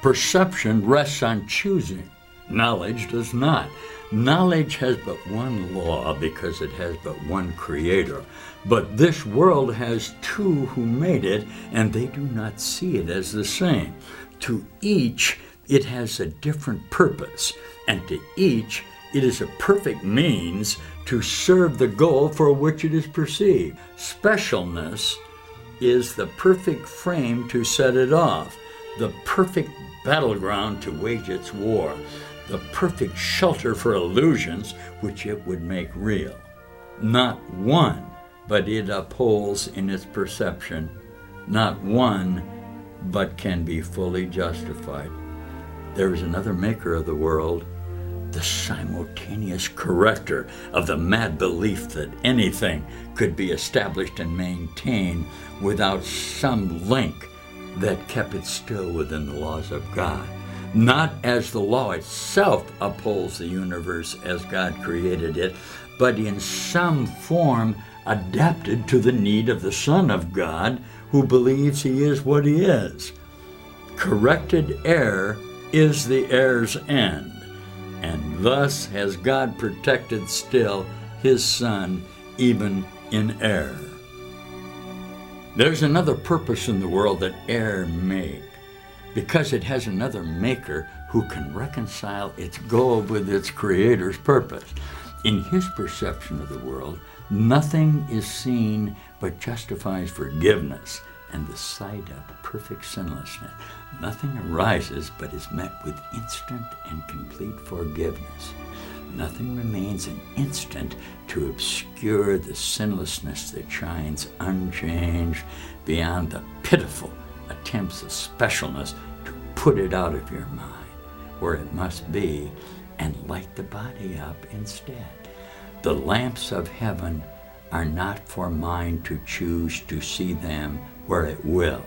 Perception rests on choosing. Knowledge does not. Knowledge has but one law because it has but one creator. But this world has two who made it, and they do not see it as the same. To each, it has a different purpose, and to each, it is a perfect means to serve the goal for which it is perceived. Specialness is the perfect frame to set it off, the perfect battleground to wage its war, the perfect shelter for illusions which it would make real. Not one, but it upholds in its perception. Not one, but can be fully justified. There is another maker of the world, the simultaneous corrector of the mad belief that anything could be established and maintained without some link that kept it still within the laws of God. Not as the law itself upholds the universe as God created it, but in some form adapted to the need of the Son of God, who believes he is what he is. Corrected error is the error's end, and thus has God protected still his Son even in error. There's another purpose in the world that error make, because it has another maker who can reconcile its goal with its creator's purpose. In his perception of the world, nothing is seen but justifies forgiveness and the sight of perfect sinlessness. Nothing arises but is met with instant and complete forgiveness. Nothing remains an instant to obscure the sinlessness that shines unchanged beyond the pitiful attempts of specialness to put it out of your mind, where it must be, and light the body up instead. The lamps of heaven are not for mind to choose to see them where it will.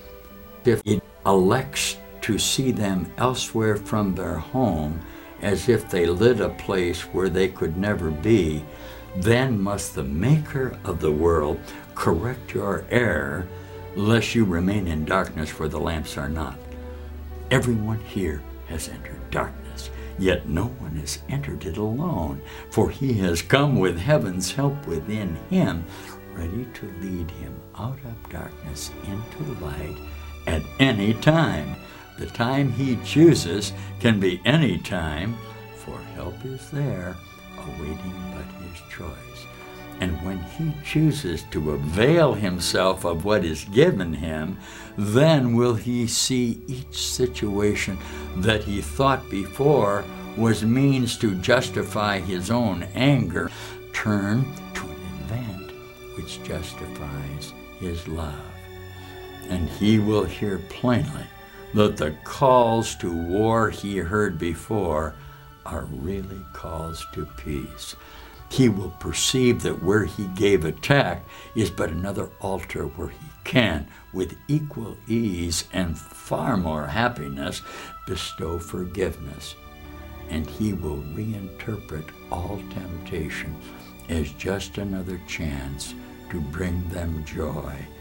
If it elects to see them elsewhere from their home, as if they lit a place where they could never be, then must the maker of the world correct your error, lest you remain in darkness where the lamps are not. Everyone here has entered darkness, yet no one has entered it alone, for he has come with heaven's help within him, ready to lead him out of darkness into light at any time. The time he chooses can be any time, for help is there, awaiting but his choice. And when he chooses to avail himself of what is given him, then will he see each situation that he thought before was means to justify his own anger turn to an event which justifies his love. And he will hear plainly that the calls to war he heard before are really calls to peace. He will perceive that where he gave attack is but another altar where he can, with equal ease and far more happiness, bestow forgiveness. And he will reinterpret all temptation as just another chance to bring them joy